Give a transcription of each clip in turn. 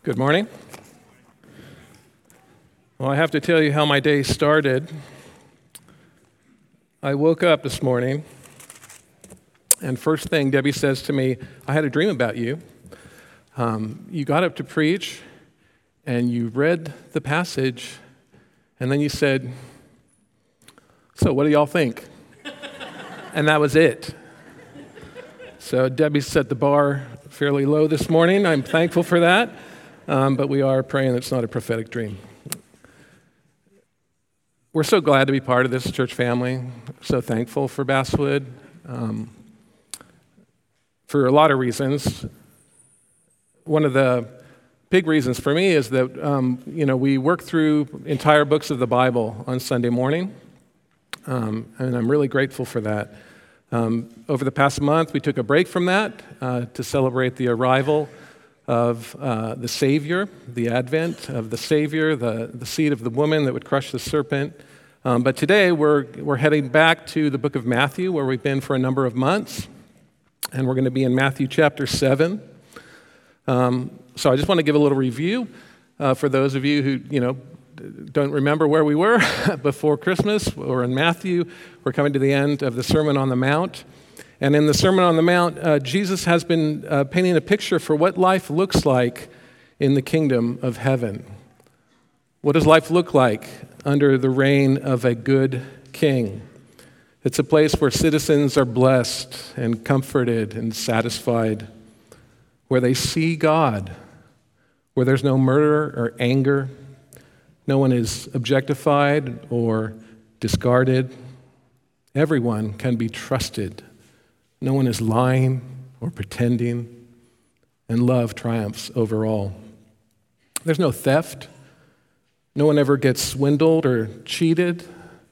Good morning. Well, I have to tell you how my day started. I woke up this morning, and first thing Debbie says to me, I had a dream about you. You got up to preach, and you read the passage, and then you said, so what do y'all think? And that was it. So Debbie set the bar fairly low this morning. I'm thankful for that. But we are praying it's not a prophetic dream. We're so glad to be part of this church family. So thankful for Basswood for a lot of reasons. One of the big reasons for me is that we work through entire books of the Bible on Sunday morning, and I'm really grateful for that. Over the past month, we took a break from that to celebrate the arrival of the Savior, the advent of the Savior, the seed of the woman that would crush the serpent. But today we're heading back to the book of Matthew, where we've been for a number of months, and we're going to be in Matthew chapter 7. So I just want to give a little review for those of you who don't remember where we were before Christmas. We're in Matthew. We're coming to the end of the Sermon on the Mount. And in the Sermon on the Mount, Jesus has been painting a picture for what life looks like in the kingdom of heaven. What does life look like under the reign of a good king? It's a place where citizens are blessed and comforted and satisfied, where they see God, where there's no murder or anger, no one is objectified or discarded. Everyone can be trusted. No one is lying or pretending, and love triumphs over all. There's no theft. No one ever gets swindled or cheated.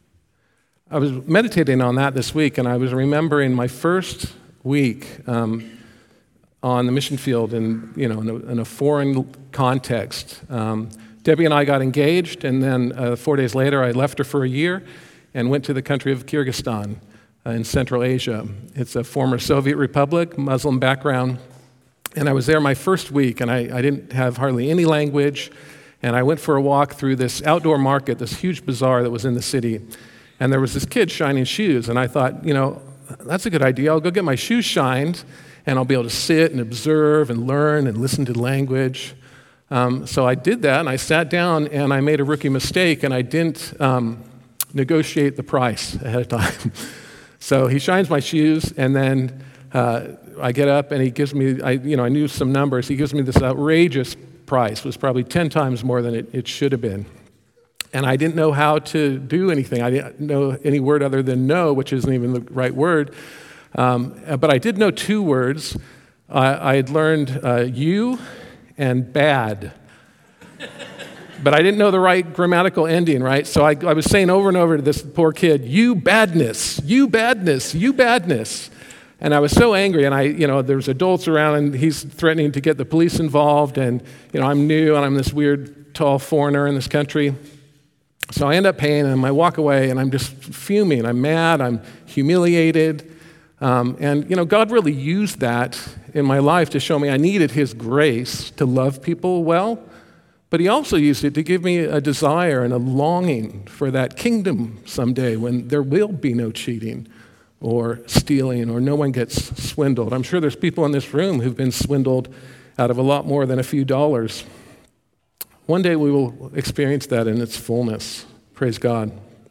I was meditating on that this week, and I was remembering my first week on the mission field in a foreign context. Debbie and I got engaged, and then 4 days later, I left her for a year and went to the country of Kyrgyzstan in Central Asia. It's a former Soviet republic, Muslim background. And I was there my first week, and I didn't have hardly any language. And I went for a walk through this outdoor market, this huge bazaar that was in the city. And there was this kid shining shoes. And I thought, that's a good idea. I'll go get my shoes shined, and I'll be able to sit and observe and learn and listen to the language. So I did that, and I sat down, and I made a rookie mistake, and I didn't negotiate the price ahead of time. So he shines my shoes, and then I get up, and he gives me, I knew some numbers. He gives me this outrageous price. It was probably 10 times more than it should have been. And I didn't know how to do anything. I didn't know any word other than no, which isn't even the right word. But I did know two words. I had learned you and bad. But I didn't know the right grammatical ending, right? So I was saying over and over to this poor kid, you badness, you badness, you badness. And I was so angry, and there was adults around, and he's threatening to get the police involved, and, I'm new, and I'm this weird, tall foreigner in this country. So I end up paying, and I walk away, and I'm just fuming. I'm mad, I'm humiliated. And God really used that in my life to show me I needed His grace to love people well. But He also used it to give me a desire and a longing for that kingdom someday when there will be no cheating or stealing or no one gets swindled. I'm sure there's people in this room who've been swindled out of a lot more than a few dollars. One day we will experience that in its fullness. Praise God.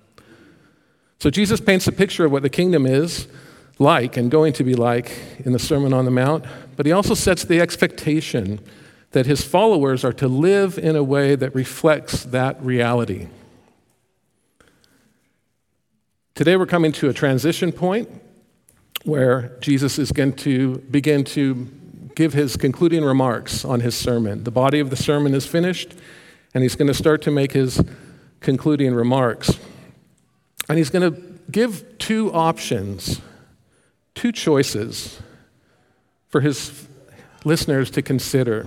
So Jesus paints a picture of what the kingdom is like and going to be like in the Sermon on the Mount, but He also sets the expectation that His followers are to live in a way that reflects that reality. Today we're coming to a transition point where Jesus is going to begin to give His concluding remarks on His sermon. The body of the sermon is finished, and He's going to start to make His concluding remarks. And He's going to give two options, two choices for His listeners to consider.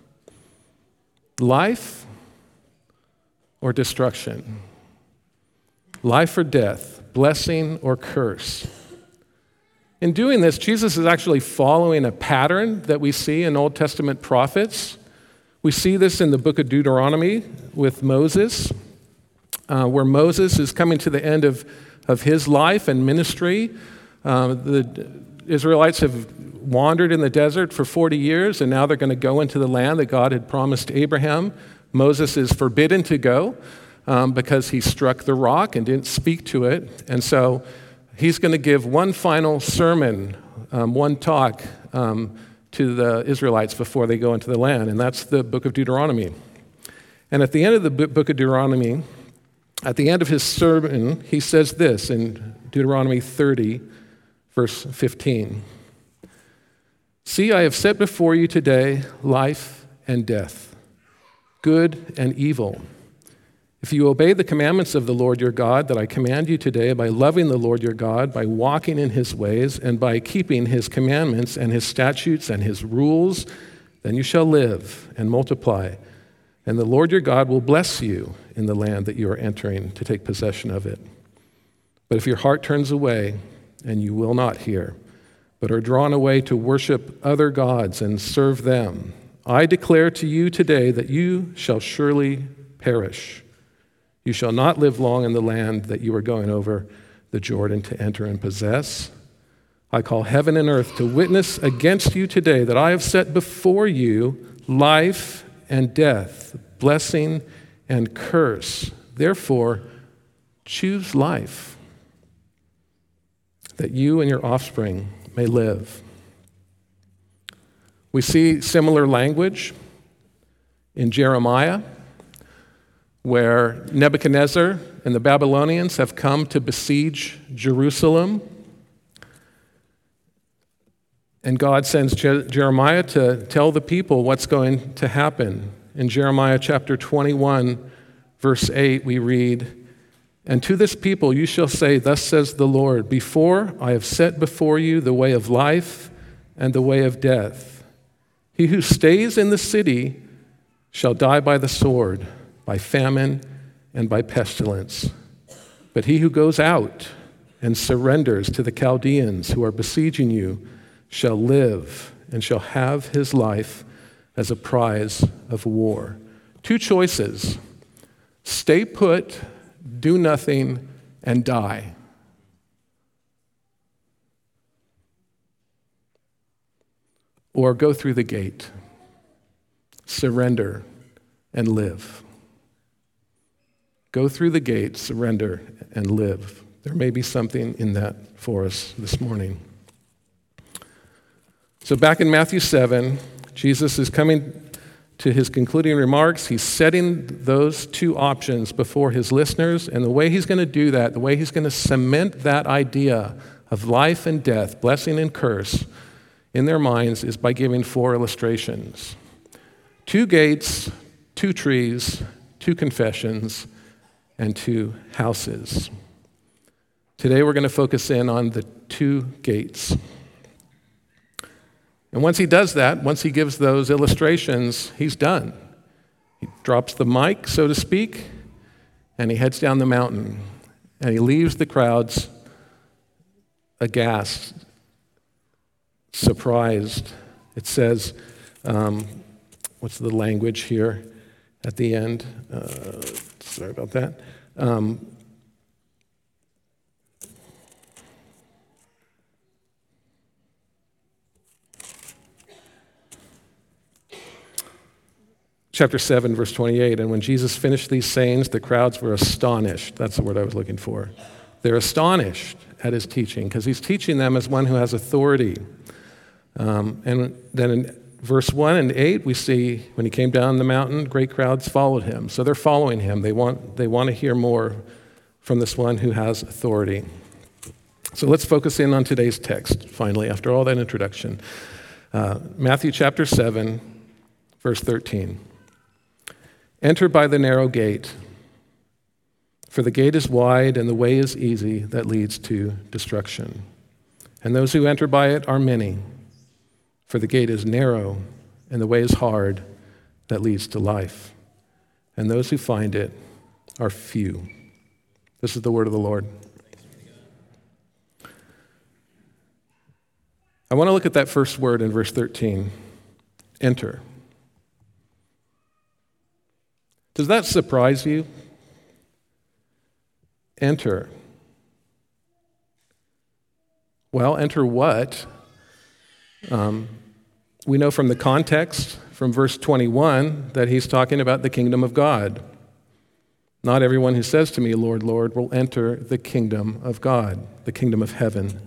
Life or destruction? Life or death? Blessing or curse? In doing this, Jesus is actually following a pattern that we see in Old Testament prophets, We see this in the book of Deuteronomy with Moses, where Moses is coming to the end of his life and ministry. The Israelites have wandered in the desert for 40 years, and now they're going to go into the land that God had promised Abraham. Moses is forbidden to go because he struck the rock and didn't speak to it. And so he's going to give one final sermon, one talk to the Israelites before they go into the land, and that's the book of Deuteronomy. And at the end of the book of Deuteronomy, at the end of his sermon, he says this in Deuteronomy 30, verse 15. See, I have set before you today life and death, good and evil. If you obey the commandments of the Lord your God that I command you today by loving the Lord your God, by walking in his ways, and by keeping his commandments and his statutes and his rules, then you shall live and multiply. And the Lord your God will bless you in the land that you are entering to take possession of it. But if your heart turns away, and you will not hear, but are drawn away to worship other gods and serve them, I declare to you today that you shall surely perish. You shall not live long in the land that you are going over the Jordan to enter and possess. I call heaven and earth to witness against you today that I have set before you life and death, blessing and curse. Therefore, choose life, that you and your offspring may live. We see similar language in Jeremiah, where Nebuchadnezzar and the Babylonians have come to besiege Jerusalem. And God sends Jeremiah to tell the people what's going to happen. In Jeremiah chapter 21, verse 8, we read, And to this people you shall say, Thus says the Lord, Before I have set before you the way of life and the way of death. He who stays in the city shall die by the sword, by famine and by pestilence. But he who goes out and surrenders to the Chaldeans who are besieging you shall live and shall have his life as a prize of war. Two choices: stay put, do nothing, and die. Or go through the gate, surrender, and live. Go through the gate, surrender, and live. There may be something in that for us this morning. So back in Matthew 7, Jesus is coming to his concluding remarks. He's setting those two options before his listeners, and the way he's going to do that, the way he's going to cement that idea of life and death, blessing and curse, in their minds is by giving four illustrations. 2 gates, 2 trees, 2 confessions, and 2 houses. Today we're going to focus in on the 2 gates. And once he does that, once he gives those illustrations, he's done. He drops the mic, so to speak, and he heads down the mountain. And he leaves the crowds aghast, surprised. It says, what's the language here at the end? Sorry about that. Chapter 7, verse 28, and when Jesus finished these sayings, the crowds were astonished. That's the word I was looking for. They're astonished at his teaching because he's teaching them as one who has authority. And then in verse 1 and 8, we see when he came down the mountain, great crowds followed him. So they're following him. They want to hear more from this one who has authority. So let's focus in on today's text, finally, after all that introduction. Matthew chapter 7, verse 13. Enter by the narrow gate, for the gate is wide and the way is easy that leads to destruction. And those who enter by it are many, for the gate is narrow and the way is hard that leads to life. And those who find it are few. This is the word of the Lord. I want to look at that first word in verse 13, enter. Does that surprise you? Enter. Well, enter what? We know from the context, from verse 21, that he's talking about the kingdom of God. Not everyone who says to me, Lord, Lord, will enter the kingdom of God, the kingdom of heaven.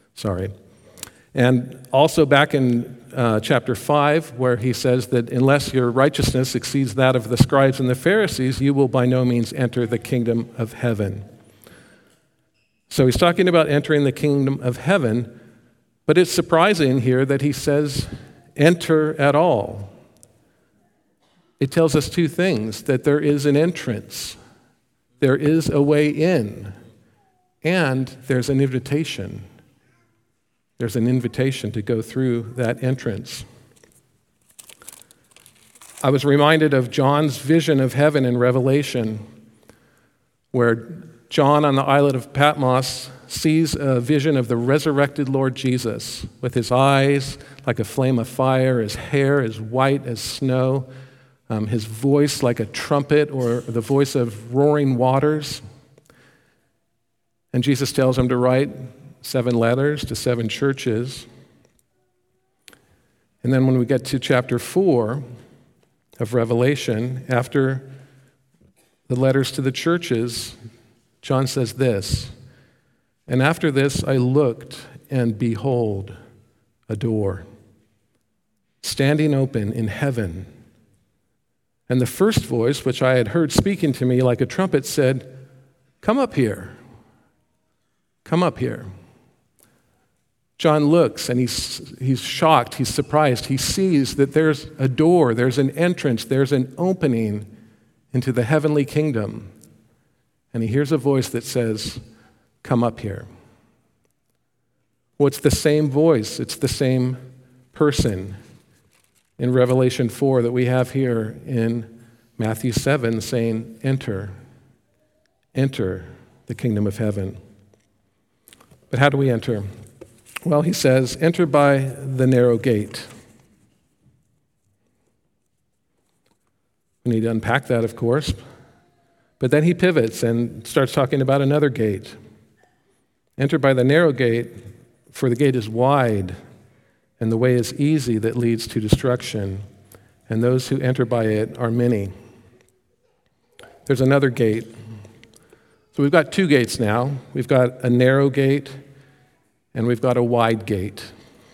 And also back in chapter 5, where he says that unless your righteousness exceeds that of the scribes and the Pharisees, you will by no means enter the kingdom of heaven. So he's talking about entering the kingdom of heaven, but it's surprising here that he says, enter at all. It tells us two things, that there is an entrance, there is a way in, and there's an invitation. There's an invitation to go through that entrance. I was reminded of John's vision of heaven in Revelation, where John on the islet of Patmos sees a vision of the resurrected Lord Jesus with his eyes like a flame of fire, his hair as white as snow, his voice like a trumpet or the voice of roaring waters. And Jesus tells him to write 7 letters to 7 churches. And then when we get to chapter 4 of Revelation, after the letters to the churches, John says this, and after this I looked, and behold, a door, standing open in heaven. And the first voice, which I had heard speaking to me like a trumpet, said, come up here. Come up here. John looks, and he's shocked, he's surprised. He sees that there's a door, there's an entrance, there's an opening into the heavenly kingdom. And he hears a voice that says, come up here. Well, it's the same voice, it's the same person in Revelation 4 that we have here in Matthew 7 saying, enter the kingdom of heaven. But how do we enter? Well, he says, enter by the narrow gate. We need to unpack that, of course. But then he pivots and starts talking about another gate. Enter by the narrow gate, for the gate is wide, and the way is easy that leads to destruction, and those who enter by it are many. There's another gate. So we've got 2 gates now. We've got a narrow gate, and we've got a wide gate.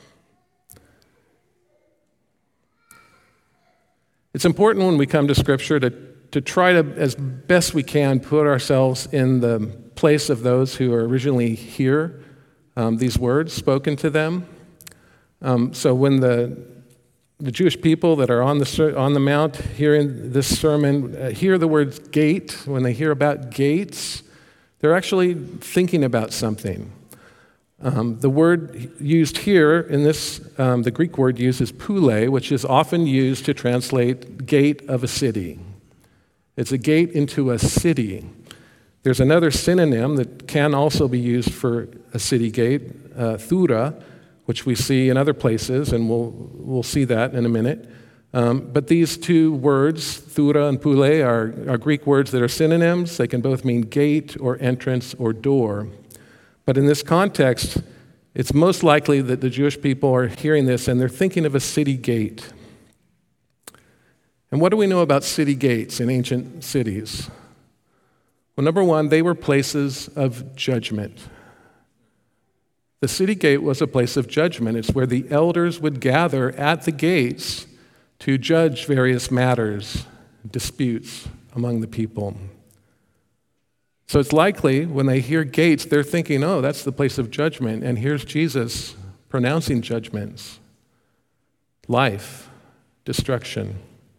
It's important when we come to Scripture to try to, as best we can, put ourselves in the place of those who originally hear these words spoken to them. So when the Jewish people that are on the mount hearing this sermon hear the words gate, when they hear about gates, they're actually thinking about something. The word used here in this, the Greek word used is poule, which is often used to translate gate of a city. It's a gate into a city. There's another synonym that can also be used for a city gate, thura, which we see in other places, and we'll see that in a minute. But these 2 words, thura and poule, are Greek words that are synonyms. They can both mean gate or entrance or door. But in this context, it's most likely that the Jewish people are hearing this and they're thinking of a city gate. And what do we know about city gates in ancient cities? Well, number one, they were places of judgment. The city gate was a place of judgment. It's where the elders would gather at the gates to judge various matters, disputes among the people. So it's likely when they hear gates, they're thinking, oh, that's the place of judgment. And here's Jesus pronouncing judgments. Life, destruction.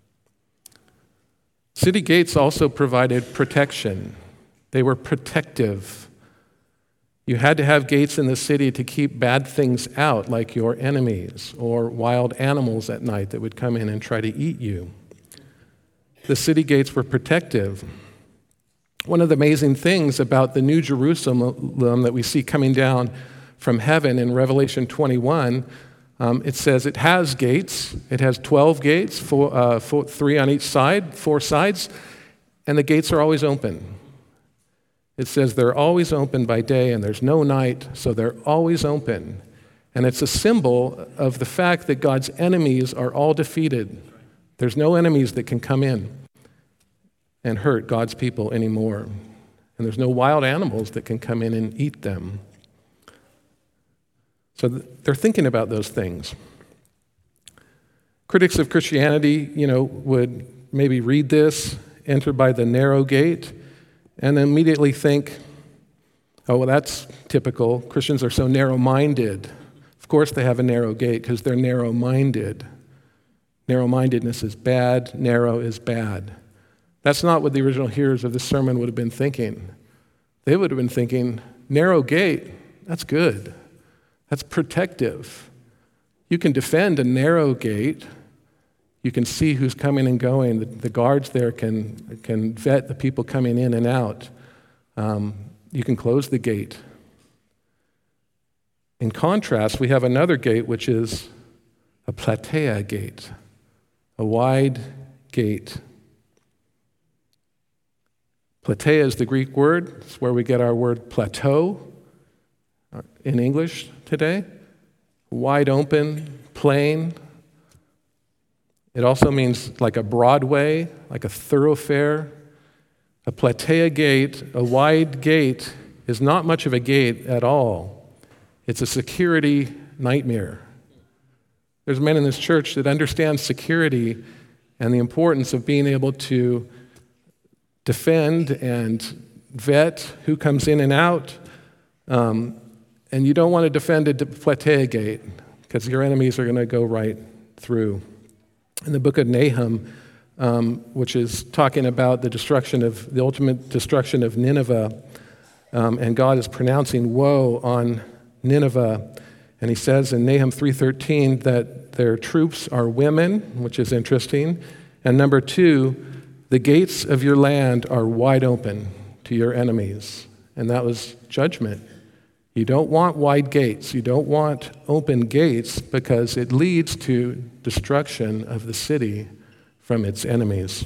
City gates also provided protection. They were protective. You had to have gates in the city to keep bad things out, like your enemies or wild animals at night that would come in and try to eat you. The city gates were protective. One of the amazing things about the New Jerusalem that we see coming down from heaven in Revelation 21, it says it has gates. It has 12 gates, 3 on each side, 4 sides. And the gates are always open. It says they're always open by day and there's no night, so they're always open. And it's a symbol of the fact that God's enemies are all defeated. There's no enemies that can come in and hurt God's people anymore. And there's no wild animals that can come in and eat them. So they're thinking about those things. Critics of Christianity, would maybe read this, enter by the narrow gate, and immediately think, oh, well, that's typical. Christians are so narrow-minded. Of course they have a narrow gate because they're narrow-minded. Narrow-mindedness is bad. Narrow is bad. That's not what the original hearers of this sermon would have been thinking. They would have been thinking, narrow gate, that's good. That's protective. You can defend a narrow gate. You can see who's coming and going. The guards there can vet the people coming in and out. You can close the gate. In contrast, we have another gate, which is a platea gate, a wide gate. Platea is the Greek word. It's where we get our word plateau in English today. Wide open, plain. It also means like a Broadway, like a thoroughfare. A platea gate, a wide gate, is not much of a gate at all. It's a security nightmare. There's men in this church that understand security and the importance of being able to defend and vet who comes in and out. And you don't want to defend a platea gate because your enemies are going to go right through. In the book of Nahum, which is talking about the ultimate destruction of Nineveh, and God is pronouncing woe on Nineveh. And he says in Nahum 3:13 that their troops are women, which is interesting. And number 2, the gates of your land are wide open to your enemies. And that was judgment. You don't want wide gates. You don't want open gates because it leads to destruction of the city from its enemies.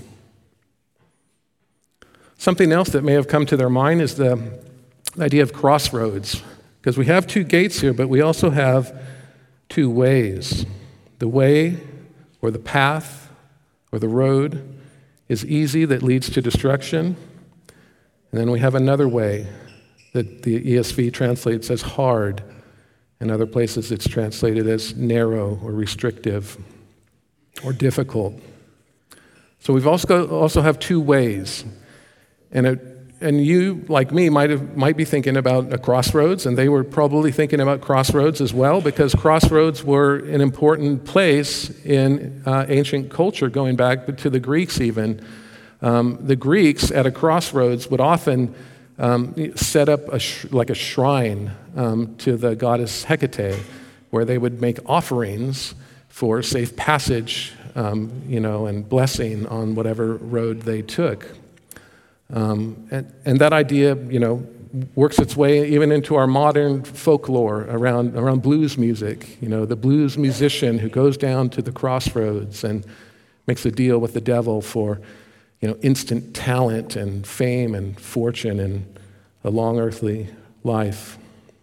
Something else that may have come to their mind is the idea of crossroads. Because we have 2 gates here, but we also have 2 ways. The way, or the path, or the road is easy that leads to destruction. And then we have another way that the ESV translates as hard. In other places it's translated as narrow or restrictive or difficult. So we've also have 2 ways. And you, like me, might be thinking about a crossroads, and they were probably thinking about crossroads as well, because crossroads were an important place in ancient culture, going back to the Greeks even. The Greeks at a crossroads would often set up a shrine to the goddess Hecate, where they would make offerings for safe passage, and blessing on whatever road they took. And that idea, works its way even into our modern folklore around blues music. The blues musician who goes down to the crossroads and makes a deal with the devil for, instant talent and fame and fortune and a long earthly life.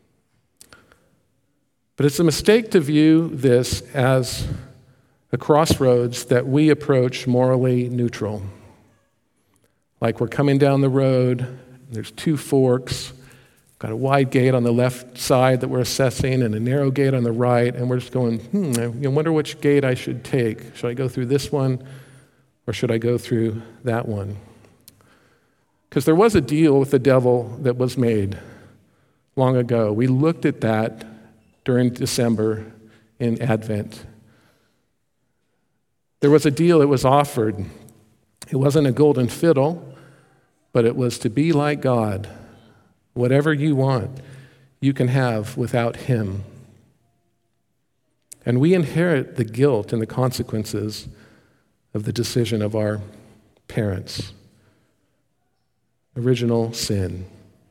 But it's a mistake to view this as a crossroads that we approach morally neutral. Like we're coming down the road, there's 2 forks, got a wide gate on the left side that we're assessing and a narrow gate on the right, and we're just going, I wonder which gate I should take. Should I go through this one or should I go through that one? Because there was a deal with the devil that was made long ago. We looked at that during December in Advent. There was a deal that was offered. It wasn't a golden fiddle, but it was to be like God. Whatever you want, you can have without Him. And we inherit the guilt and the consequences of the decision of our parents. Original sin.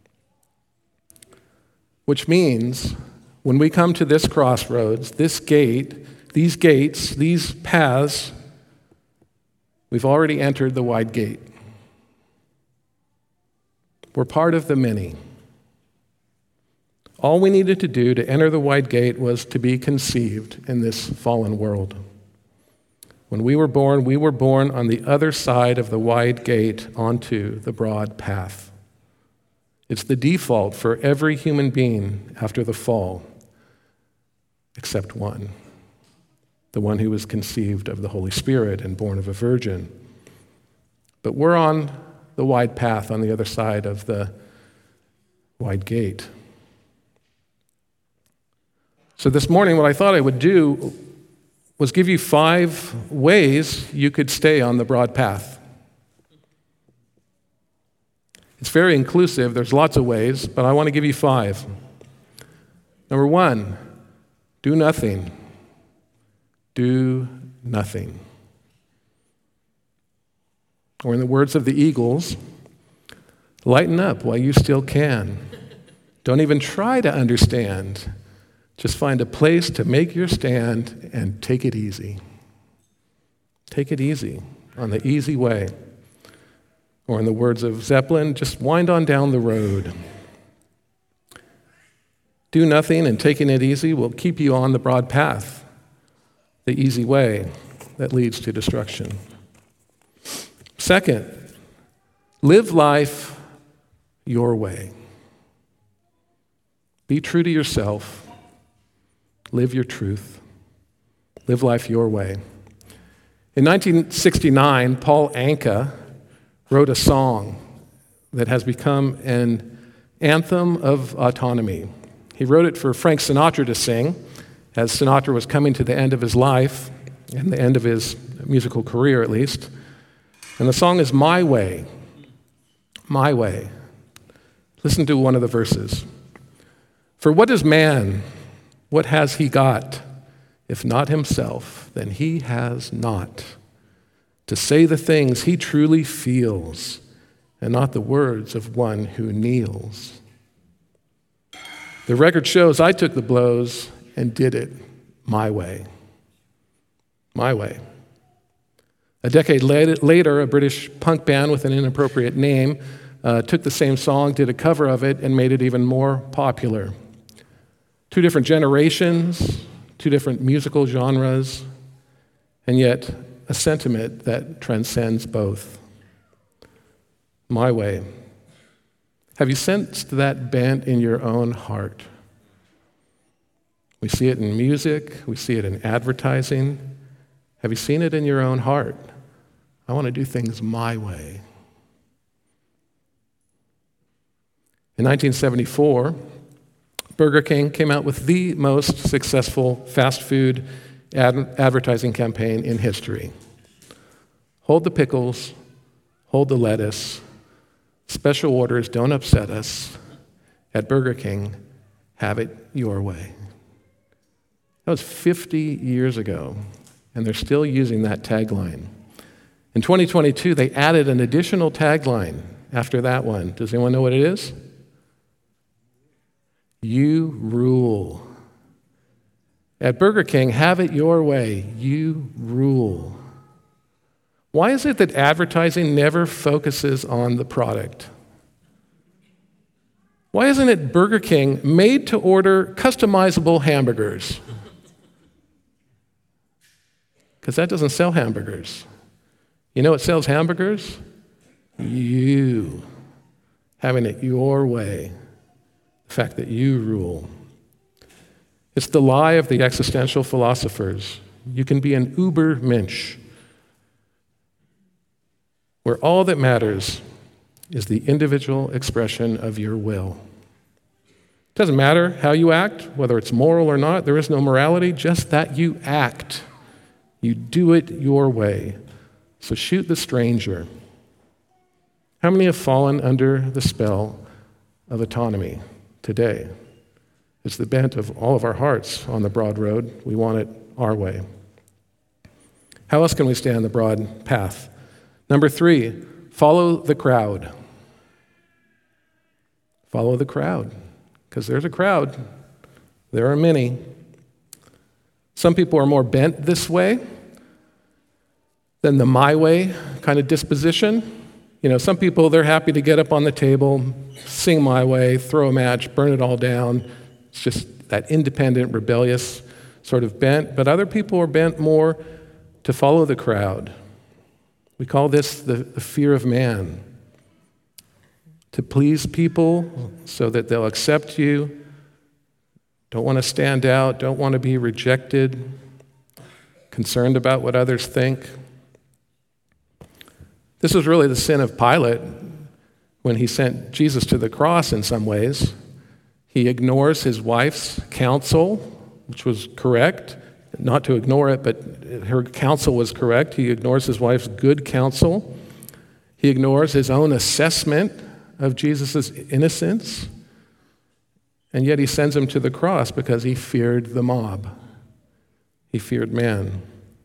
Which means when we come to this crossroads, this gate, these gates, these paths, we've already entered the wide gate. We're part of the many. All we needed to do to enter the wide gate was to be conceived in this fallen world. When we were born on the other side of the wide gate onto the broad path. It's the default for every human being after the fall, except one, the one who was conceived of the Holy Spirit and born of a virgin. But we're on the wide path on the other side of the wide gate. So this morning, what I thought I would do was give you 5 ways you could stay on the broad path. It's very inclusive. There's lots of ways, but I want to give you 5. Number 1, do nothing. Do nothing. Or in the words of the Eagles, lighten up while you still can. Don't even try to understand. Just find a place to make your stand and take it easy. Take it easy, on the easy way. Or in the words of Zeppelin, just wind on down the road. Do nothing and taking it easy will keep you on the broad path, the easy way that leads to destruction. Second, live life your way. Be true to yourself. Live your truth. Live life your way. In 1969, Paul Anka wrote a song that has become an anthem of autonomy. He wrote it for Frank Sinatra to sing, as Sinatra was coming to the end of his life, and the end of his musical career at least. And the song is My Way. My Way. Listen to one of the verses. For what is man? What has he got? If not himself, then he has not. To say the things he truly feels, and not the words of one who kneels. The record shows I took the blows and did it my way. My way. A decade later, a British punk band with an inappropriate name took the same song, did a cover of it, and made it even more popular. 2 different generations, 2 different musical genres, and yet a sentiment that transcends both. My way. Have you sensed that bent in your own heart? We see it in music, we see it in advertising. Have you seen it in your own heart? I want to do things my way. In 1974, Burger King came out with the most successful fast food advertising campaign in history. Hold the pickles, hold the lettuce. Special orders don't upset us. At Burger King, have it your way. That was 50 years ago, and they're still using that tagline. In 2022, they added an additional tagline after that one. Does anyone know what it is? You rule. At Burger King, have it your way. You rule. Why is it that advertising never focuses on the product? Why isn't it Burger King made to order customizable hamburgers? Because that doesn't sell hamburgers. You know what sells hamburgers? You. Having it your way. The fact that you rule. It's the lie of the existential philosophers. You can be an Ubermensch, where all that matters is the individual expression of your will. It doesn't matter how you act, whether it's moral or not. There is no morality, just that you act. You do it your way. So shoot the stranger. How many have fallen under the spell of autonomy today? It's the bent of all of our hearts on the broad road. We want it our way. How else can we stay on the broad path? Number 3, follow the crowd. Follow the crowd, because there's a crowd. There are many. Some people are more bent this way than the my way kind of disposition. Some people, they're happy to get up on the table, sing My Way, throw a match, burn it all down. It's just that independent, rebellious sort of bent. But other people are bent more to follow the crowd. We call this the fear of man. To please people so that they'll accept you, don't want to stand out, don't want to be rejected, concerned about what others think. This was really the sin of Pilate when he sent Jesus to the cross in some ways. He ignores his wife's counsel, which was correct. Not to ignore it, but her counsel was correct. He ignores his wife's good counsel. He ignores his own assessment of Jesus' innocence. And yet he sends him to the cross because he feared the mob. He feared man.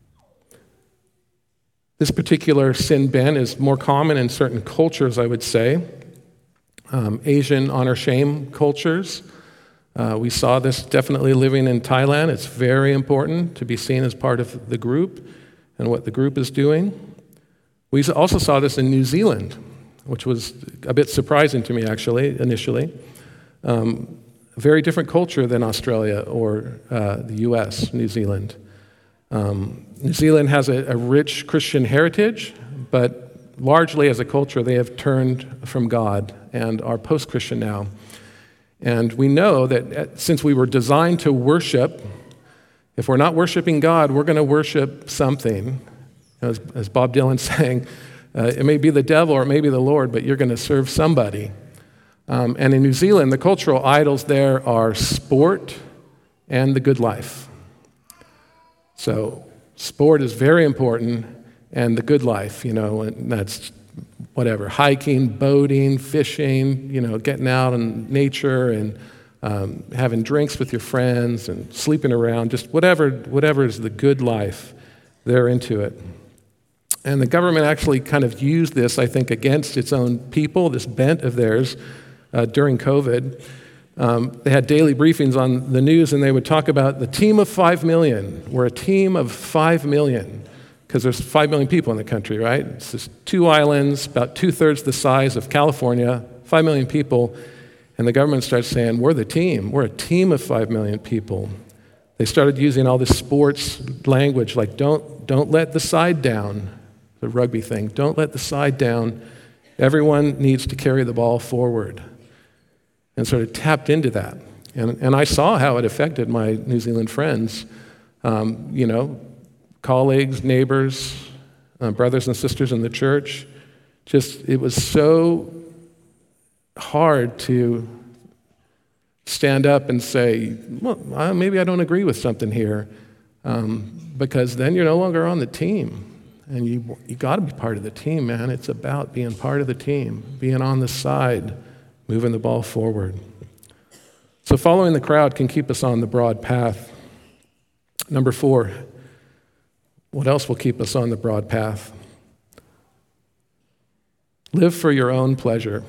This particular sin bent is more common in certain cultures, I would say. Asian honor-shame cultures. We saw this definitely living in Thailand. It's very important to be seen as part of the group and what the group is doing. We also saw this in New Zealand, which was a bit surprising to me, actually, initially. A very different culture than Australia or the US, New Zealand. New Zealand has a rich Christian heritage, but largely as a culture, they have turned from God and are post-Christian now. And we know that since we were designed to worship, if we're not worshiping God, we're going to worship something. As Bob Dylan sang, it may be the devil or it may be the Lord, but you're going to serve somebody. And in New Zealand, the cultural idols there are sport and the good life. So sport is very important, and the good life, and that's whatever, hiking, boating, fishing, getting out in nature and having drinks with your friends and sleeping around, just whatever is the good life, they're into it. And the government actually kind of used this, I think, against its own people, this bent of theirs during COVID. They had daily briefings on the news, and they would talk about the team of 5 million. We're a team of 5 million. Because there's 5 million people in the country, right? It's just 2 islands, about 2/3 the size of California, 5 million people, and the government starts saying, we're the team. We're a team of 5 million people. They started using all this sports language, like don't let the side down, the rugby thing. Don't let the side down. Everyone needs to carry the ball forward. And sort of tapped into that. And I saw how it affected my New Zealand friends, colleagues, neighbors, brothers and sisters in the church. It was so hard to stand up and say, well, maybe I don't agree with something here, because then you're no longer on the team. And you got to be part of the team, man. It's about being part of the team, being on the side, moving the ball forward. So following the crowd can keep us on the broad path. Number 4, what else will keep us on the broad path? Live for your own pleasure.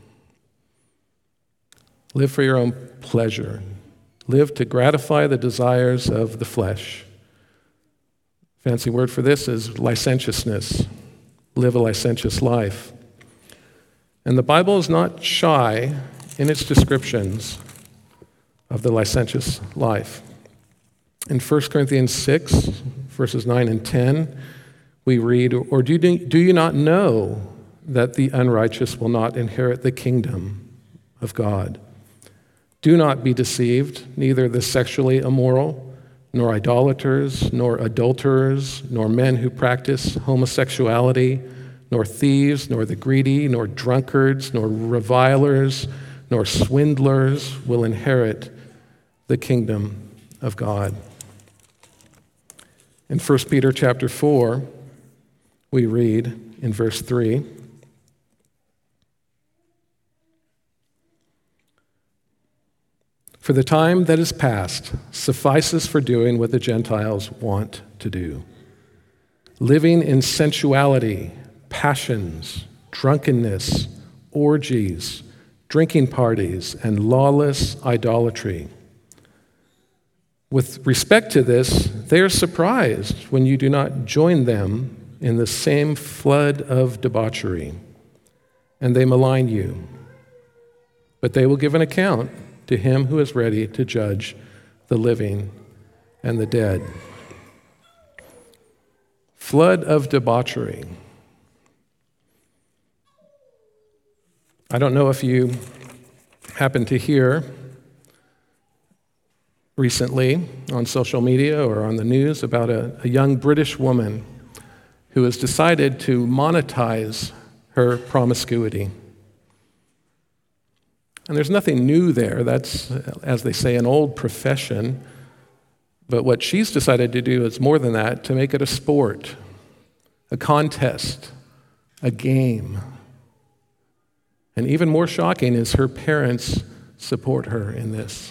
Live for your own pleasure. Live to gratify the desires of the flesh. Fancy word for this is licentiousness. Live a licentious life. And the Bible is not shy in its descriptions of the licentious life. In 1 Corinthians 6, verses 9 and 10, we read, or do you not know that the unrighteous will not inherit the kingdom of God? Do not be deceived, neither the sexually immoral, nor idolaters, nor adulterers, nor men who practice homosexuality, nor thieves, nor the greedy, nor drunkards, nor revilers, nor swindlers will inherit the kingdom of God. In 1 Peter chapter 4, we read in verse 3, "For the time that is past suffices for doing what the Gentiles want to do, living in sensuality, passions, drunkenness, orgies, drinking parties, and lawless idolatry. With respect to this, they are surprised when you do not join them in the same flood of debauchery. and they malign you. But they will give an account to him who is ready to judge the living and the dead. Flood of debauchery. I don't know if you happened to hear recently on social media or on the news about a young British woman who has decided to monetize her promiscuity. And there's nothing new there. That's, as they say, an old profession. But what she's decided to do is more than that, to make it a sport, a contest, a game. And even more shocking is her parents support her in this.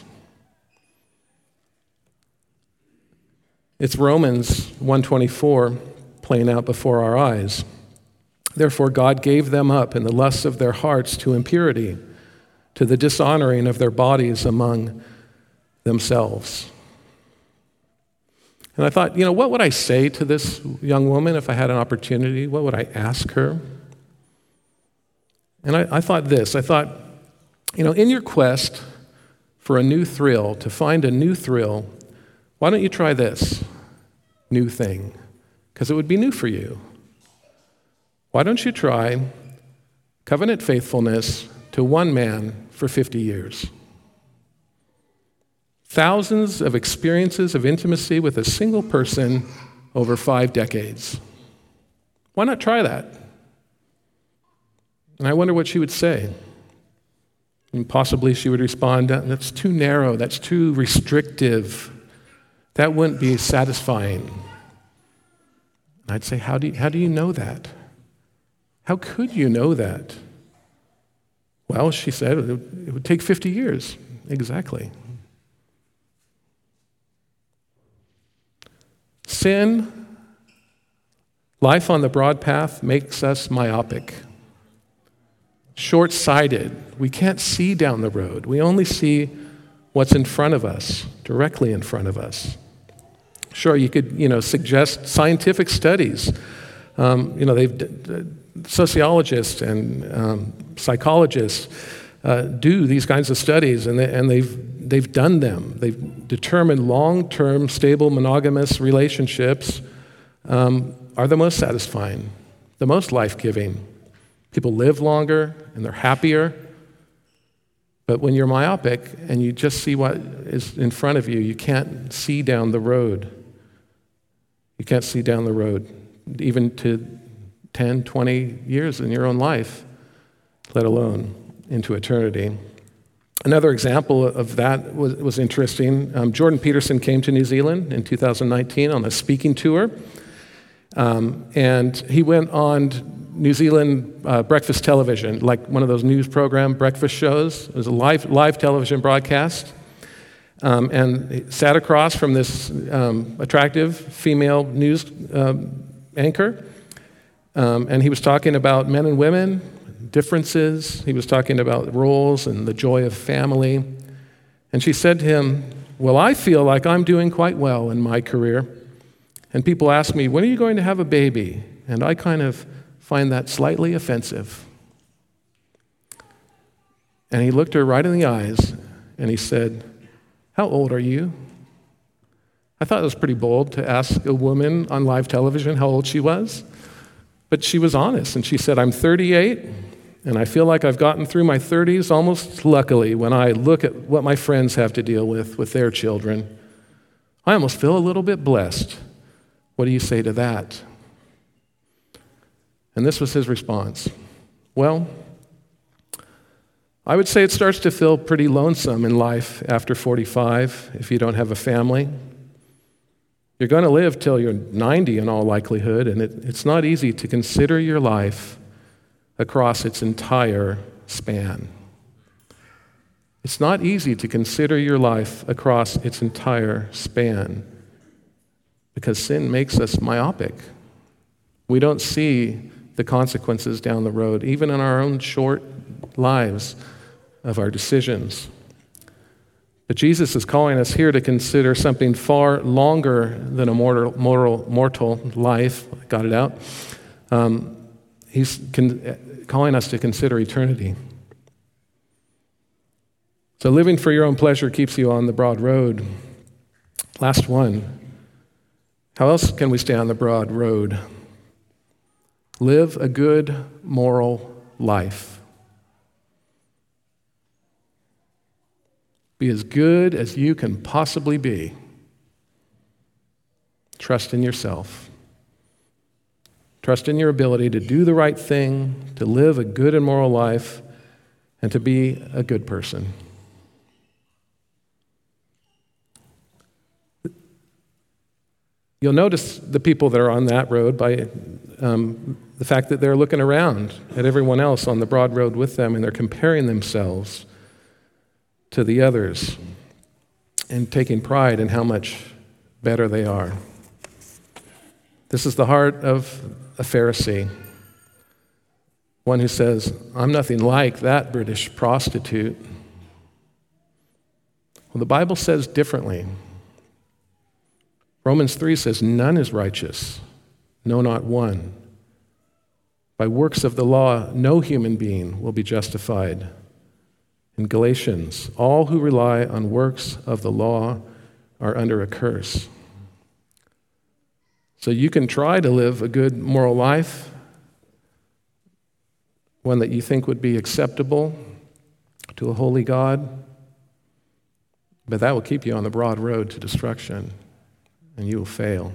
It's Romans 1:24 playing out before our eyes. Therefore God gave them up in the lusts of their hearts to impurity, to the dishonoring of their bodies among themselves. And I thought, what would I say to this young woman if I had an opportunity? What would I ask her? And I thought this. I thought, in your quest for a new thrill, to find a new thrill, why don't you try this new thing? Because it would be new for you. Why don't you try covenant faithfulness to one man for 50 years? Thousands of experiences of intimacy with a single person over 5 decades. Why not try that? And I wonder what she would say. And possibly she would respond, that's too narrow, that's too restrictive. That wouldn't be satisfying. And I'd say, how do you know that? How could you know that? Well, she said, it would take 50 years. Exactly. Sin, life on the broad path, makes us myopic, short-sighted. We can't see down the road. We only see what's in front of us, directly in front of us. Sure, you could, suggest scientific studies. Sociologists and psychologists do these kinds of studies, and they've done them. They've determined long-term, stable, monogamous relationships are the most satisfying, the most life-giving. People live longer, and they're happier. But when you're myopic and you just see what is in front of you, you can't see down the road. You can't see down the road, even to 10, 20 years in your own life, let alone into eternity. Another example of that was interesting. Jordan Peterson came to New Zealand in 2019 on a speaking tour, and he went on New Zealand breakfast television, like one of those news program breakfast shows. It was a live television broadcast. And he sat across from this attractive female news anchor. And he was talking about men and women, differences. He was talking about roles and the joy of family. And she said to him, well, I feel like I'm doing quite well in my career. And people ask me, when are you going to have a baby? And I kind of find that slightly offensive. And he looked her right in the eyes and he said, how old are you? I thought it was pretty bold to ask a woman on live television how old she was. But she was honest, and she said, I'm 38, and I feel like I've gotten through my 30s almost luckily when I look at what my friends have to deal with their children. I almost feel a little bit blessed. What do you say to that? And this was his response. Well, I would say it starts to feel pretty lonesome in life after 45 if you don't have a family. You're going to live till you're 90 in all likelihood, and it's not easy to consider your life across its entire span. It's not easy to consider your life across its entire span because sin makes us myopic. We don't see the consequences down the road, even in our own short lives of our decisions. But Jesus is calling us here to consider something far longer than a mortal life. Got it out? He's calling calling us to consider eternity. So living for your own pleasure keeps you on the broad road. Last one. How else can we stay on the broad road? Live a good moral life. Be as good as you can possibly be. Trust in yourself. Trust in your ability to do the right thing, to live a good and moral life, and to be a good person. You'll notice the people that are on that road by the fact that they're looking around at everyone else on the broad road with them, and they're comparing themselves to the others and taking pride in how much better they are. This is the heart of a Pharisee, one who says, I'm nothing like that British prostitute. Well, the Bible says differently. Romans 3 says, none is righteous, no, not one. By works of the law, no human being will be justified. In Galatians, all who rely on works of the law are under a curse. So you can try to live a good moral life, one that you think would be acceptable to a holy God, but that will keep you on the broad road to destruction, and you will fail.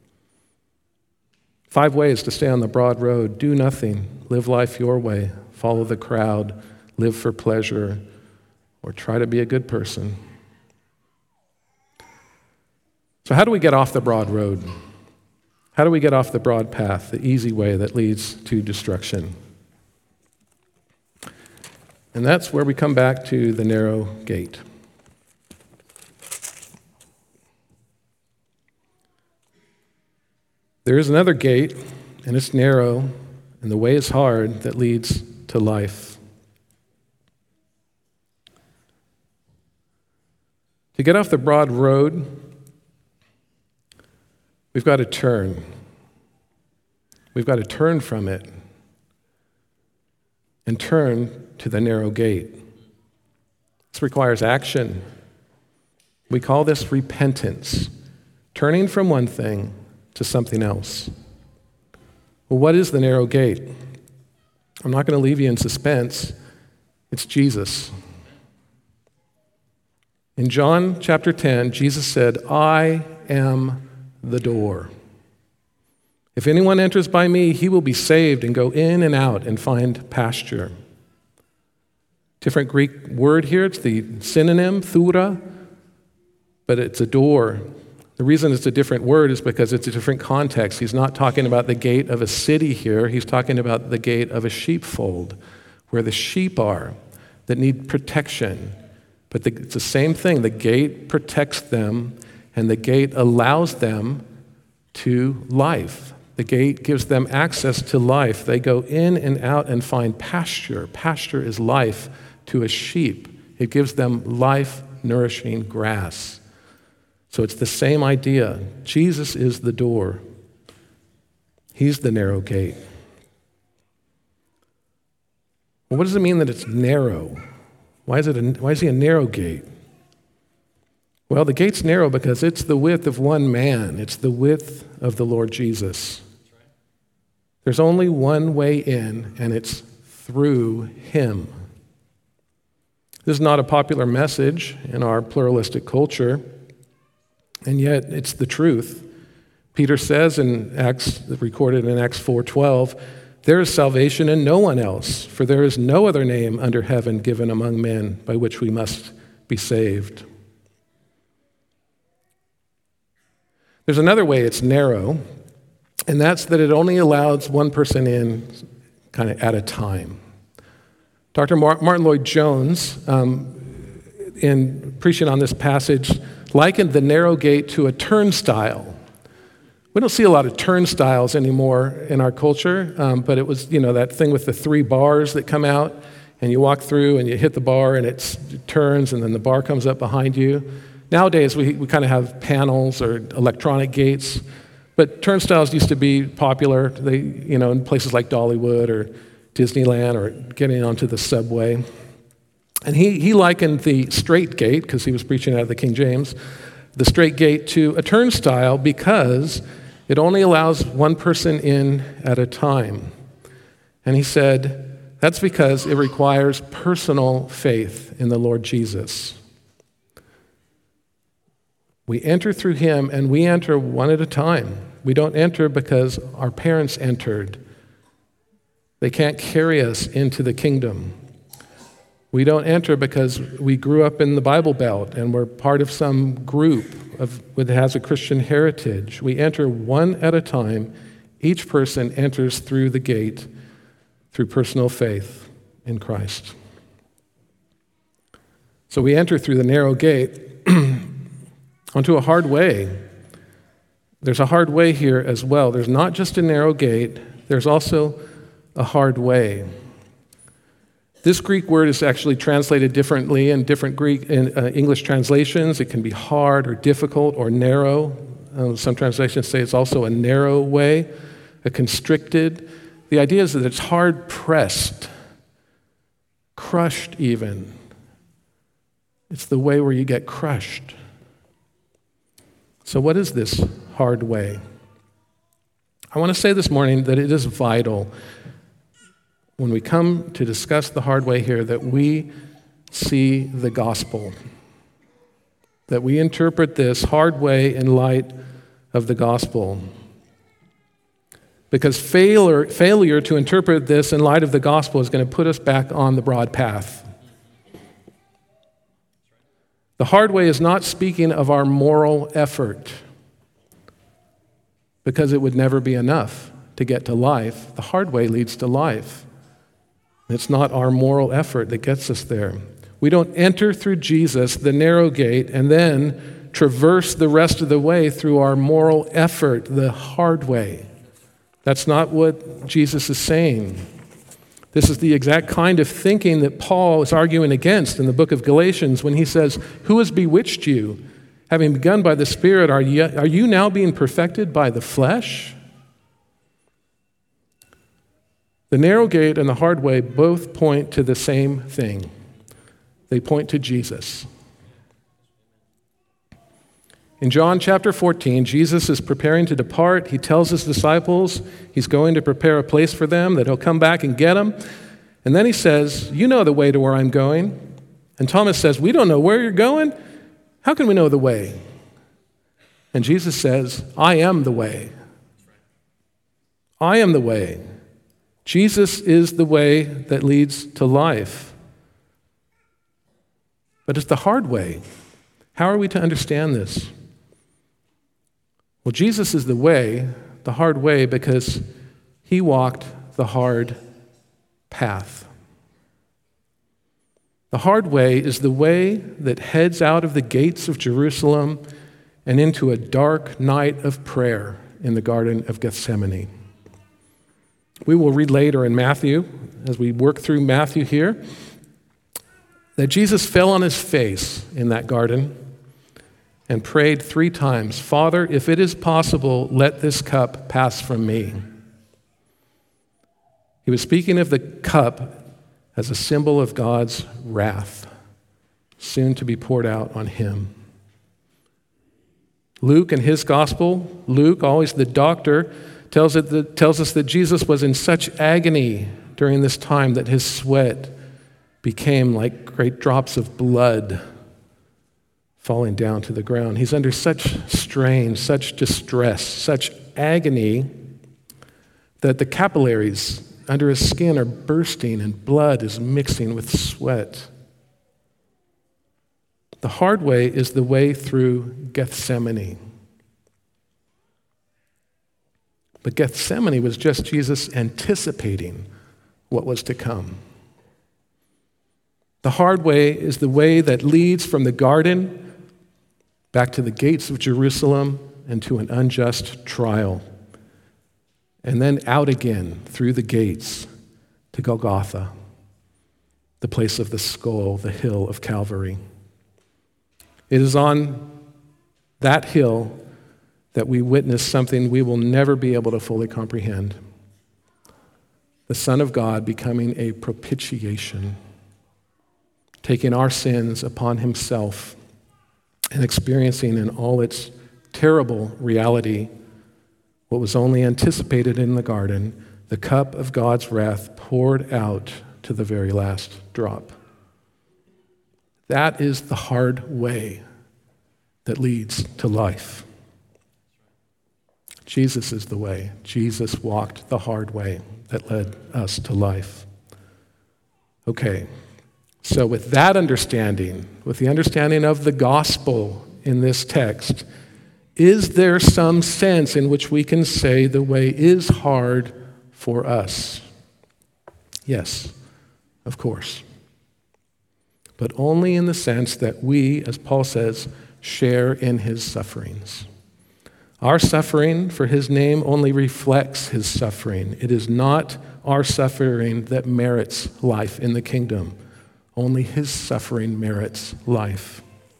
5 ways to stay on the broad road. Do nothing. Live life your way. Follow the crowd. Live for pleasure. Or try to be a good person. So how do we get off the broad road? How do we get off the broad path, the easy way that leads to destruction? And that's where we come back to the narrow gate. There is another gate, and it's narrow, and the way is hard, that leads to life. To get off the broad road, we've got to turn. We've got to turn from it and turn to the narrow gate. This requires action. We call this repentance, turning from one thing to something else. Well, what is the narrow gate? I'm not going to leave you in suspense. It's Jesus. In John chapter 10, Jesus said, I am the door. If anyone enters by me, he will be saved and go in and out and find pasture. Different Greek word here, it's the synonym, thura, but it's a door. The reason it's a different word is because it's a different context. He's not talking about the gate of a city here. He's talking about the gate of a sheepfold, where the sheep are that need protection. But it's the same thing. The gate protects them, and the gate allows them to life. The gate gives them access to life. They go in and out and find pasture. Pasture is life to a sheep. It gives them life-nourishing grass. So it's the same idea. Jesus is the door. He's the narrow gate. Well, what does it mean that it's narrow? Why is he a narrow gate? Well, the gate's narrow because it's the width of one man. It's the width of the Lord Jesus. There's only one way in, and it's through him. This is not a popular message in our pluralistic culture, and yet it's the truth. Peter says in Acts, recorded in Acts 4:12, there is salvation in no one else, for there is no other name under heaven given among men by which we must be saved. There's another way it's narrow, and that's that it only allows one person in kind of at a time. Dr. Martin Lloyd-Jones, in preaching on this passage, likened the narrow gate to a turnstile. We don't see a lot of turnstiles anymore in our culture, but it was, that thing with the 3 bars that come out, and you walk through and you hit the bar and it turns and then the bar comes up behind you. Nowadays, we kind of have panels or electronic gates, but turnstiles used to be popular. They, in places like Dollywood or Disneyland or getting onto the subway. And he likened the straight gate, because he was preaching out of the King James, the straight gate to a turnstile because it only allows one person in at a time. And he said, that's because it requires personal faith in the Lord Jesus. We enter through him, and we enter one at a time. We don't enter because our parents entered. They can't carry us into the kingdom. We don't enter because we grew up in the Bible Belt and we're part of some group that has a Christian heritage. We enter one at a time. Each person enters through the gate through personal faith in Christ. So we enter through the narrow gate onto a hard way. There's a hard way here as well. There's not just a narrow gate, there's also a hard way. This Greek word is actually translated differently in different English translations. It can be hard or difficult or narrow. Some translations say it's also a narrow way, a constricted. The idea is that it's hard pressed, crushed even. It's the way where you get crushed. So what is this hard way? I want to say this morning that it is vital when we come to discuss the hard way here that we see the gospel, that we interpret this hard way in light of the gospel. Because failure to interpret this in light of the gospel is going to put us back on the broad path. The hard way is not speaking of our moral effort, because it would never be enough to get to life. The hard way leads to life. It's not our moral effort that gets us there. We don't enter through Jesus, the narrow gate, and then traverse the rest of the way through our moral effort, the hard way. That's not what Jesus is saying. This is the exact kind of thinking that Paul is arguing against in the book of Galatians when he says, "Who has bewitched you? Having begun by the Spirit, are you now being perfected by the flesh?" The narrow gate and the hard way both point to the same thing. They point to Jesus. In John chapter 14, Jesus is preparing to depart. He tells his disciples he's going to prepare a place for them, that he'll come back and get them. And then he says, "You know the way to where I'm going." And Thomas says, "We don't know where you're going. How can we know the way?" And Jesus says, "I am the way. I am the way." Jesus is the way that leads to life. But it's the hard way. How are we to understand this? Well, Jesus is the way, the hard way, because he walked the hard path. The hard way is the way that heads out of the gates of Jerusalem and into a dark night of prayer in the Garden of Gethsemane. We will read later in Matthew, as we work through Matthew here, that Jesus fell on his face in that garden and prayed 3 times, "Father, if it is possible, let this cup pass from me." He was speaking of the cup as a symbol of God's wrath, soon to be poured out on him. Luke, in his gospel, Luke, always the doctor, tells us that Jesus was in such agony during this time that his sweat became like great drops of blood falling down to the ground. He's under such strain, such distress, such agony that the capillaries under his skin are bursting and blood is mixing with sweat. The hard way is the way through Gethsemane. But Gethsemane was just Jesus anticipating what was to come. The hard way is the way that leads from the garden back to the gates of Jerusalem and to an unjust trial, and then out again through the gates to Golgotha, the place of the skull, the hill of Calvary. It is on that hill that we witness something we will never be able to fully comprehend. the Son of God becoming a propitiation, taking our sins upon himself and experiencing in all its terrible reality what was only anticipated in the garden, the cup of God's wrath poured out to the very last drop. That is the hard way that leads to life. Jesus is the way. Jesus walked the hard way that led us to life. Okay, so with that understanding, with the understanding of the gospel in this text, is there some sense in which we can say the way is hard for us? Yes, of course. But only in the sense that we, as Paul says, share in his sufferings. Our suffering for his name only reflects his suffering. It is not our suffering that merits life in the kingdom. Only his suffering merits life.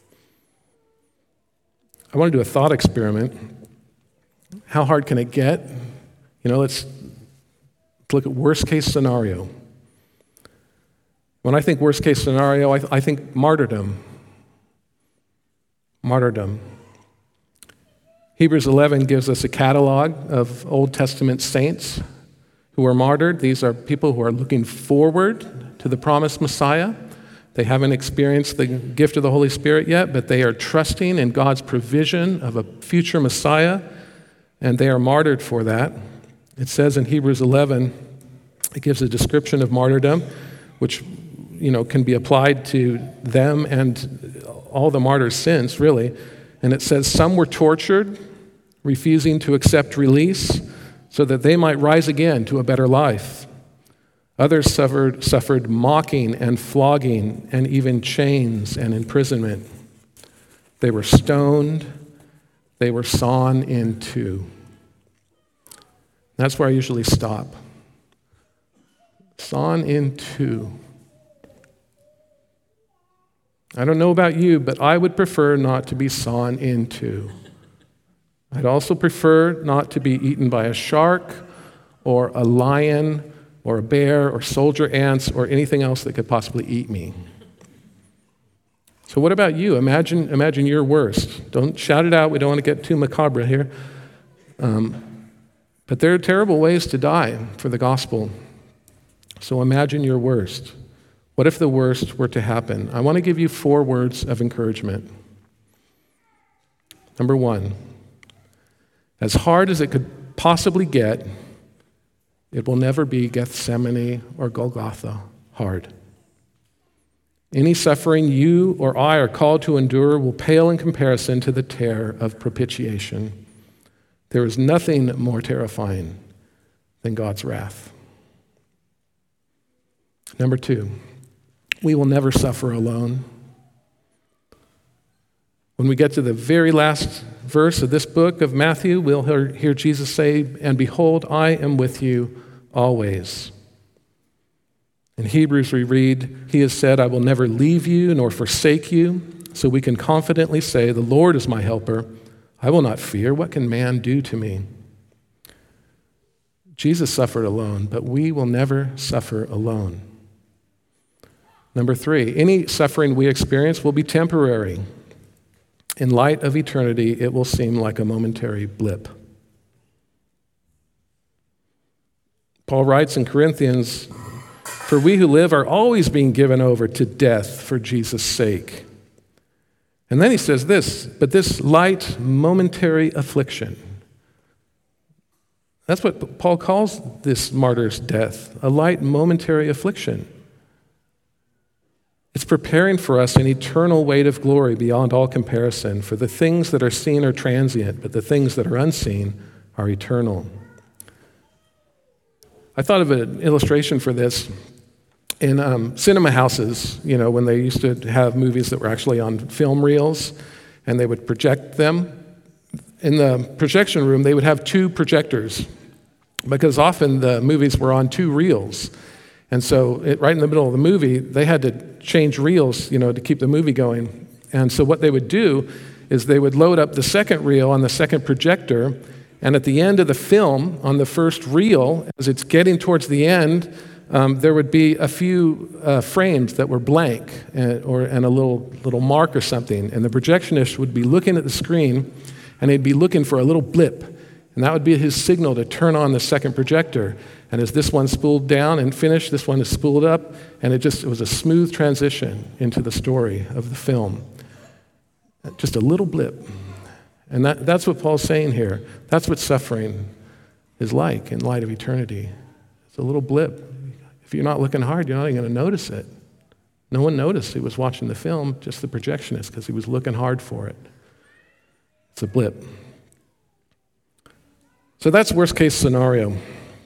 I want to do a thought experiment. How hard can it get? Let's look at worst case scenario. When I think worst case scenario, I think martyrdom. Martyrdom. Hebrews 11 gives us a catalog of Old Testament saints who were martyred. These are people who are looking forward to the promised Messiah. They haven't experienced the gift of the Holy Spirit yet, but they are trusting in God's provision of a future Messiah, and they are martyred for that. It says in Hebrews 11, it gives a description of martyrdom, which can be applied to them and all the martyrs since, really. And it says, some were tortured, refusing to accept release, so that they might rise again to a better life. Others suffered mocking and flogging and even chains and imprisonment. They were stoned. They were sawn in two. That's where I usually stop. Sawn in two. I don't know about you, but I would prefer not to be sawn in two. I'd also prefer not to be eaten by a shark or a lion or a bear or soldier ants or anything else that could possibly eat me. So what about you? Imagine your worst. Don't shout it out. We don't want to get too macabre here. But there are terrible ways to die for the gospel. So imagine your worst. What if the worst were to happen? I want to give you 4 words of encouragement. Number 1, as hard as it could possibly get, it will never be Gethsemane or Golgotha hard. Any suffering you or I are called to endure will pale in comparison to the terror of propitiation. There is nothing more terrifying than God's wrath. Number 2, we will never suffer alone. When we get to the very last verse of this book of Matthew, we'll hear Jesus say, "And behold, I am with you always." In Hebrews we read, "He has said, I will never leave you nor forsake you." So we can confidently say, "The Lord is my helper. I will not fear. What can man do to me?" Jesus suffered alone, but we will never suffer alone. Number 3, any suffering we experience will be temporary. In light of eternity, it will seem like a momentary blip. Paul writes in Corinthians, "For we who live are always being given over to death for Jesus' sake." And then he says this, "But this light, momentary affliction." That's what Paul calls this martyr's death, a light, momentary affliction. It's preparing for us an eternal weight of glory beyond all comparison, for the things that are seen are transient, but the things that are unseen are eternal. I thought of an illustration for this in cinema houses, when they used to have movies that were actually on film reels, and they would project them. In the projection room, they would have 2 projectors, because often the movies were on 2 reels. And so right in the middle of the movie, they had to change reels, to keep the movie going. And so what they would do is they would load up the second reel on the second projector, And at the end of the film, on the first reel, as it's getting towards the end, there would be a few frames that were blank and a little mark or something. And the projectionist would be looking at the screen, and he'd be looking for a little blip. And that would be his signal to turn on the second projector. And as this one spooled down and finished, this one is spooled up, and it was a smooth transition into the story of the film. Just a little blip. And that's what Paul's saying here. That's what suffering is like in light of eternity. It's a little blip. If you're not looking hard, you're not even going to notice it. No one noticed he was watching the film, just the projectionist, because he was looking hard for it. It's a blip. So that's worst case scenario.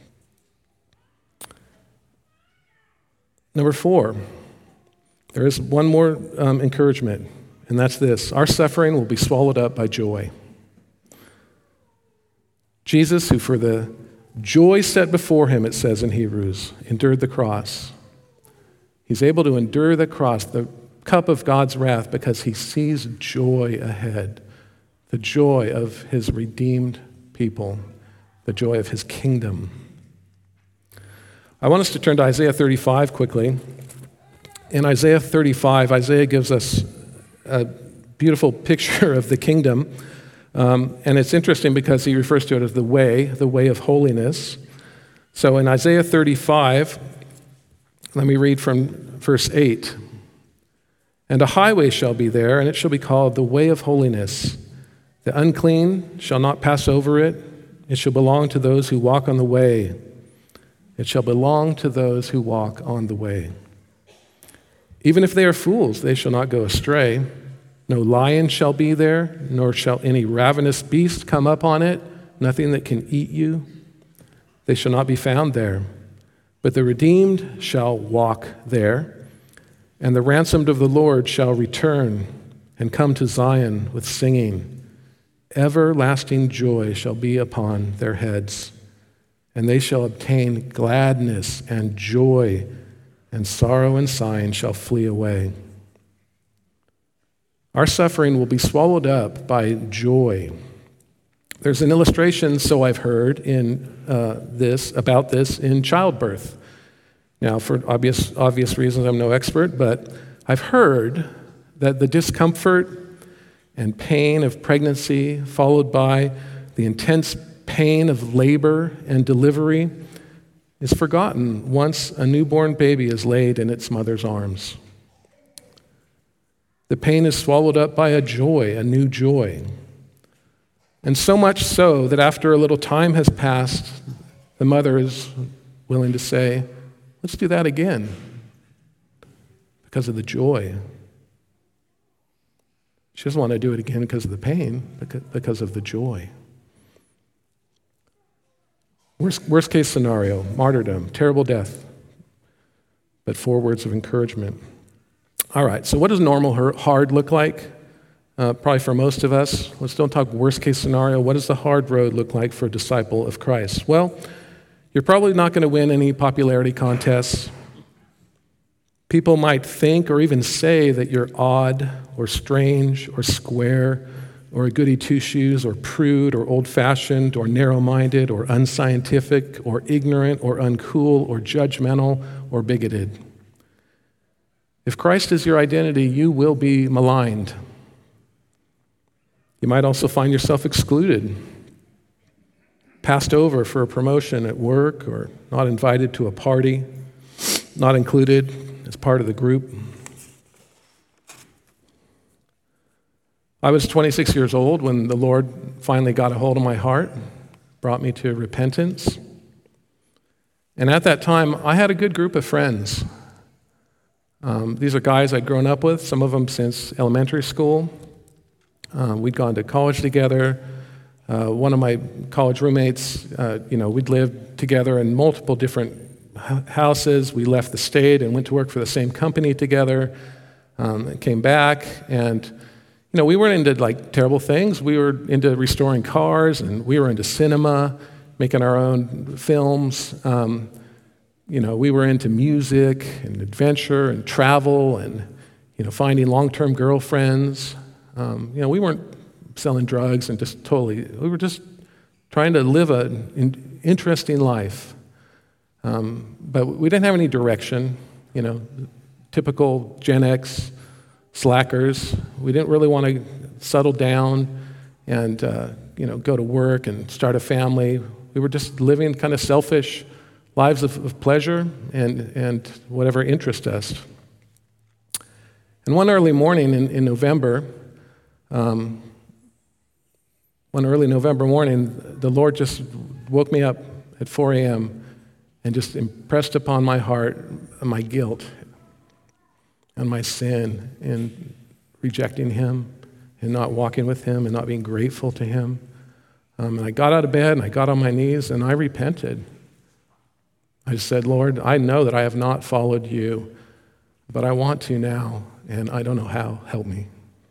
Number 4, there is one more encouragement, and that's this. Our suffering will be swallowed up by joy. Jesus, who for the joy set before him, it says in Hebrews, endured the cross. He's able to endure the cross, the cup of God's wrath, because he sees joy ahead, the joy of his redeemed people, the joy of his kingdom. I want us to turn to Isaiah 35 quickly. In Isaiah 35, Isaiah gives us a beautiful picture of the kingdom. And it's interesting because he refers to it as the way of holiness. So in Isaiah 35, let me read from verse 8. And a highway shall be there, and it shall be called the way of holiness. The unclean shall not pass over it. It shall belong to those who walk on the way. It shall belong to those who walk on the way. Even if they are fools, they shall not go astray. No lion shall be there, nor shall any ravenous beast come up on it, nothing that can eat you. They shall not be found there. But the redeemed shall walk there, and the ransomed of the Lord shall return and come to Zion with singing. Everlasting joy shall be upon their heads, and they shall obtain gladness and joy, and sorrow and sighing shall flee away. Our suffering will be swallowed up by joy. There's an illustration, so I've heard, about this in childbirth. Now, for obvious reasons, I'm no expert, but I've heard that the discomfort and pain of pregnancy, followed by the intense pain of labor and delivery, is forgotten once a newborn baby is laid in its mother's arms. The pain is swallowed up by a joy, a new joy. And so much so that after a little time has passed, the mother is willing to say, let's do that again, because of the joy. She doesn't want to do it again because of the pain, because of the joy. Worst case scenario, martyrdom, terrible death, but 4 words of encouragement. All right, so what does normal hard look like? Probably for most of us. Let's don't talk worst case scenario. What does the hard road look like for a disciple of Christ? Well, you're probably not going to win any popularity contests. People might think or even say that you're odd or strange or square or a goody two-shoes or prude or old-fashioned or narrow-minded or unscientific or ignorant or uncool or judgmental or bigoted. If Christ is your identity, you will be maligned. You might also find yourself excluded, passed over for a promotion at work, or not invited to a party, not included as part of the group. I was 26 years old when the Lord finally got a hold of my heart, brought me to repentance. And at that time, I had a good group of friends. These are guys I'd grown up with, some of them since elementary school. We'd gone to college together. One of my college roommates, we'd lived together in multiple different houses. We left the state and went to work for the same company together, and came back. And, we weren't into like terrible things. We were into restoring cars, and we were into cinema, making our own films. We were into music and adventure and travel and, finding long-term girlfriends. We weren't selling drugs and we were just trying to live an interesting life. But we didn't have any direction, typical Gen X slackers. We didn't really want to settle down and go to work and start a family. We were just living kind of selfish lives of pleasure and whatever interests us. And one early morning in November, one early November morning, the Lord just woke me up at 4 a.m. and just impressed upon my heart my guilt and my sin in rejecting Him and not walking with Him and not being grateful to Him. And I got out of bed and I got on my knees and I repented. I said, Lord, I know that I have not followed You, but I want to now, and I don't know how. Help me.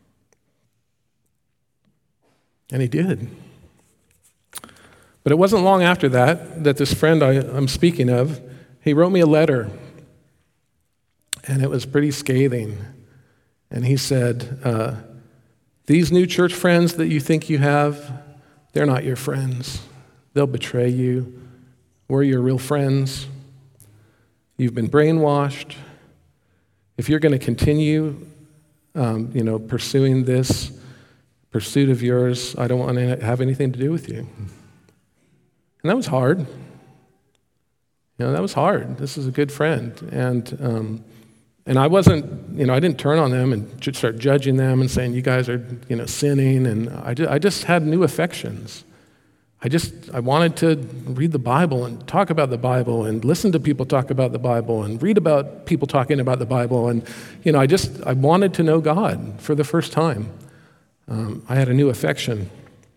And He did. But it wasn't long after that this friend I'm speaking of, he wrote me a letter, and it was pretty scathing. And he said, these new church friends that you think you have, they're not your friends. They'll betray you. We're your real friends. You've been brainwashed. If you're going to continue, pursuing this pursuit of yours, I don't want to have anything to do with you. And that was hard. That was hard. This is a good friend. And I wasn't, I didn't turn on them and start judging them and saying, you guys are, sinning. And I just had new affections. I wanted to read the Bible and talk about the Bible and listen to people talk about the Bible and read about people talking about the Bible. And, I wanted to know God for the first time. I had a new affection.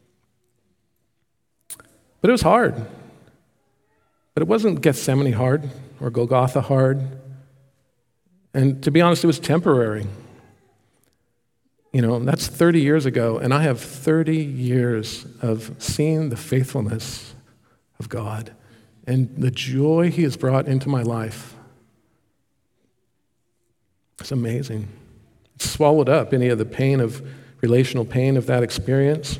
But it was hard. But it wasn't Gethsemane hard or Golgotha hard. And to be honest, it was temporary. That's 30 years ago, and I have 30 years of seeing the faithfulness of God and the joy He has brought into my life. It's amazing. It's swallowed up any of the pain of relational pain of that experience.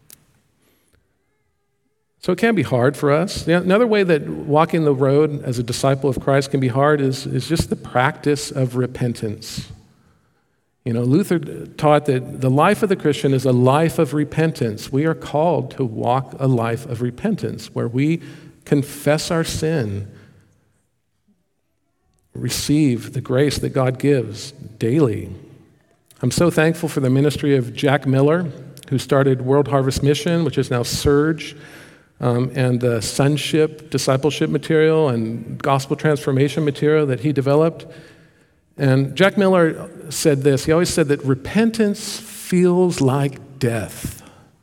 So it can be hard for us. Another way that walking the road as a disciple of Christ can be hard is just the practice of repentance. Luther taught that the life of the Christian is a life of repentance. We are called to walk a life of repentance where we confess our sin, receive the grace that God gives daily. I'm so thankful for the ministry of Jack Miller, who started World Harvest Mission, which is now Surge, and the sonship, discipleship material and gospel transformation material that he developed. And Jack Miller said this. He always said that repentance feels like death.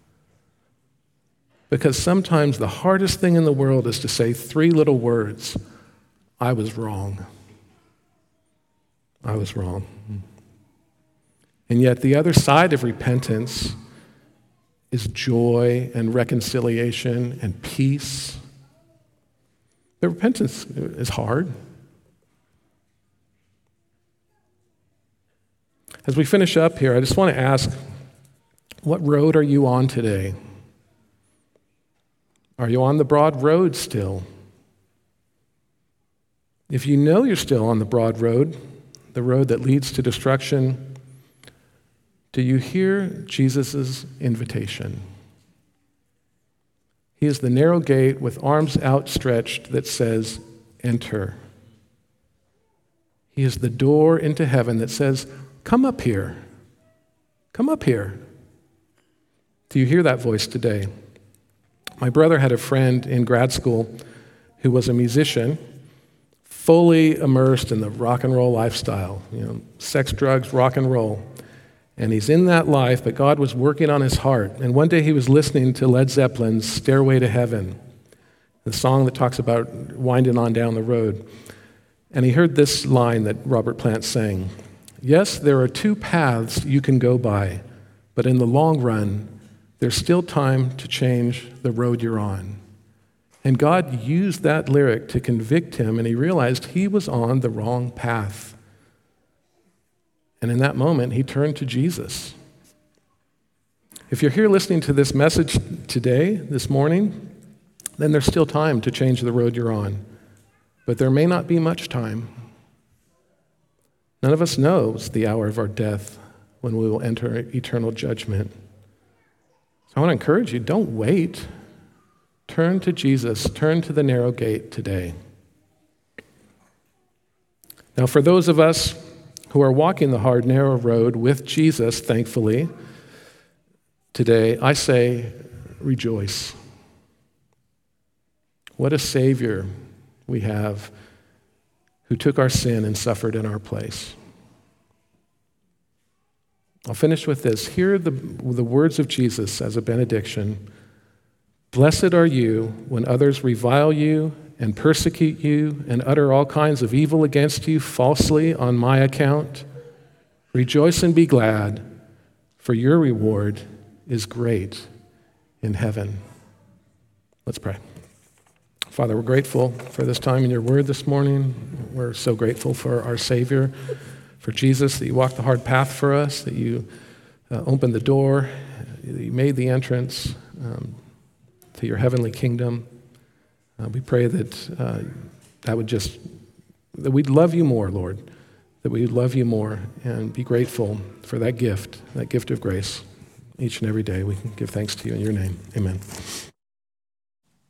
Because sometimes the hardest thing in the world is to say 3 little words: I was wrong. I was wrong. And yet the other side of repentance is joy and reconciliation and peace. But repentance is hard. As we finish up here, I just want to ask, what road are you on today? Are you on the broad road still? If you know you're still on the broad road, the road that leads to destruction, do you hear Jesus' invitation? He is the narrow gate with arms outstretched that says, enter. He is the door into heaven that says, come up here. Come up here. Do you hear that voice today? My brother had a friend in grad school who was a musician, fully immersed in the rock and roll lifestyle, sex, drugs, rock and roll. And he's in that life, but God was working on his heart. And one day he was listening to Led Zeppelin's Stairway to Heaven, the song that talks about winding on down the road. And he heard this line that Robert Plant sang: yes, there are 2 paths you can go by, but in the long run, there's still time to change the road you're on. And God used that lyric to convict him, and he realized he was on the wrong path. And in that moment, he turned to Jesus. If you're here listening to this message today, this morning, then there's still time to change the road you're on. But there may not be much time. None of us knows the hour of our death when we will enter eternal judgment. So I want to encourage you, don't wait. Turn to Jesus. Turn to the narrow gate today. Now, for those of us who are walking the hard, narrow road with Jesus, thankfully, today, I say, rejoice. What a Savior we have who took our sin and suffered in our place. I'll finish with this. Hear the words of Jesus as a benediction. Blessed are you when others revile you and persecute you and utter all kinds of evil against you falsely on my account. Rejoice and be glad, for your reward is great in heaven. Let's pray. Father, we're grateful for this time in your word this morning. We're so grateful for our Savior, for Jesus, that you walked the hard path for us, that you opened the door, that you made the entrance to your heavenly kingdom. We pray that that we'd love you more, Lord, that we'd love you more and be grateful for that gift of grace. Each and every day we can give thanks to you in your name. Amen.